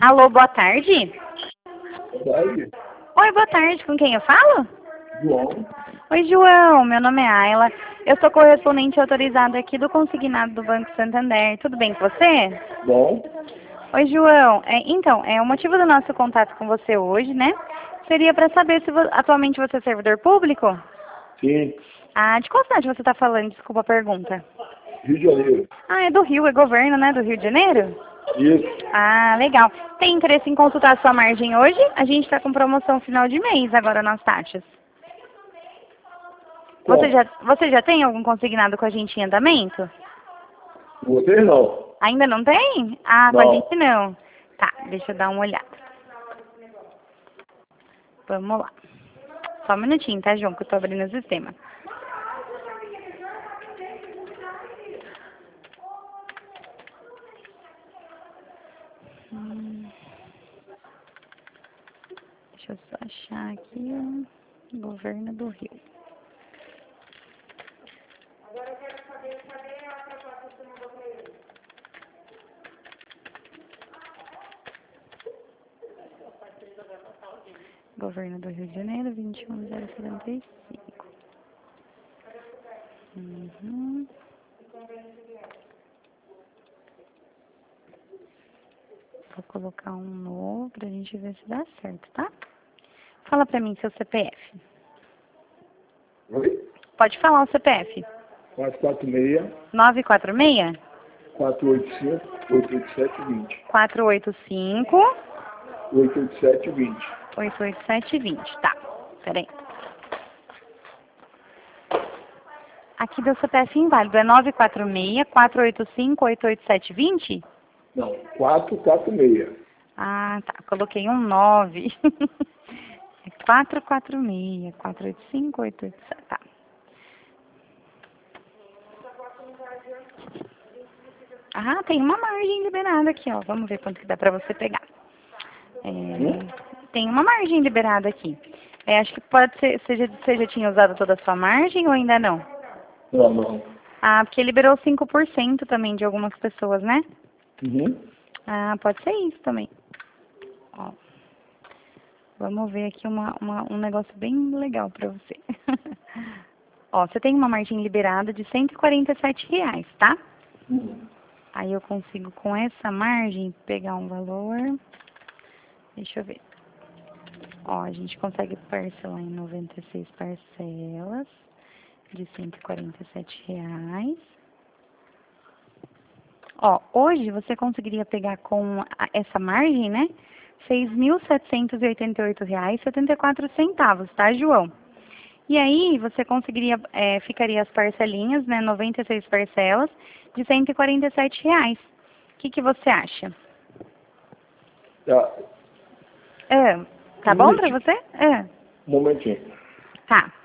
Alô, boa tarde. Boa tarde. Oi, boa tarde. Com quem eu falo? João. Oi, João. Meu nome é Ayla. Eu sou correspondente autorizada aqui do Consignado do Banco Santander. Tudo bem com você? Bom. Oi, João. Então, o motivo do nosso contato com você hoje, né? Seria para saber se atualmente você é servidor público? Sim. Ah, de qual cidade você está falando? Desculpa a pergunta. Rio de Janeiro. Ah, é do Rio, é governo, né? Do Rio de Janeiro? Isso. Ah, legal. Tem interesse em consultar a sua margem hoje? A gente está com promoção final de mês agora nas taxas. Como? Você já tem algum consignado com a gente em andamento? Vocês não. Ainda não tem? Ah, com a Não. gente não. Tá, deixa eu dar uma olhada. Vamos lá. Só um minutinho, tá, João, que eu tô abrindo o sistema. Deixa eu só achar aqui o governo do Rio. Agora eu quero saber, cadê a proposta que você mandou para ele? Governo do Rio de Janeiro, 21075. Uhum. Vou colocar um novo pra gente ver se dá certo, tá? Fala pra mim seu CPF. Oi? Pode falar o CPF. 446 946 485 88720. 485 88720. 88720. Tá, peraí. Aqui deu CPF inválido. É 946 485 88720? Não, 446. Ah, tá. Coloquei um 9. É 446 485 887. Tá. Ah, tem uma margem liberada aqui, ó. Vamos ver quanto que dá pra você pegar. Tem uma margem liberada aqui. Acho que pode ser, você já tinha usado toda a sua margem ou ainda não? Não, não. Ah, porque liberou 5% também de algumas pessoas, né? Uhum. Ah, pode ser isso também. Ó, vamos ver aqui um negócio bem legal pra você. Ó, você tem uma margem liberada de R$ 147, tá? Uhum. Aí eu consigo com essa margem pegar um valor. Deixa eu ver. Ó, a gente consegue parcelar em 96 parcelas de R$ 147. Ó, hoje você conseguiria pegar com essa margem, né? R$ 6.788,74, tá, João? E aí você conseguiria, ficaria as parcelinhas, né? 96 parcelas de R$ 147. O que você acha? Tá. Tá bom pra você? Um momentinho. Tá.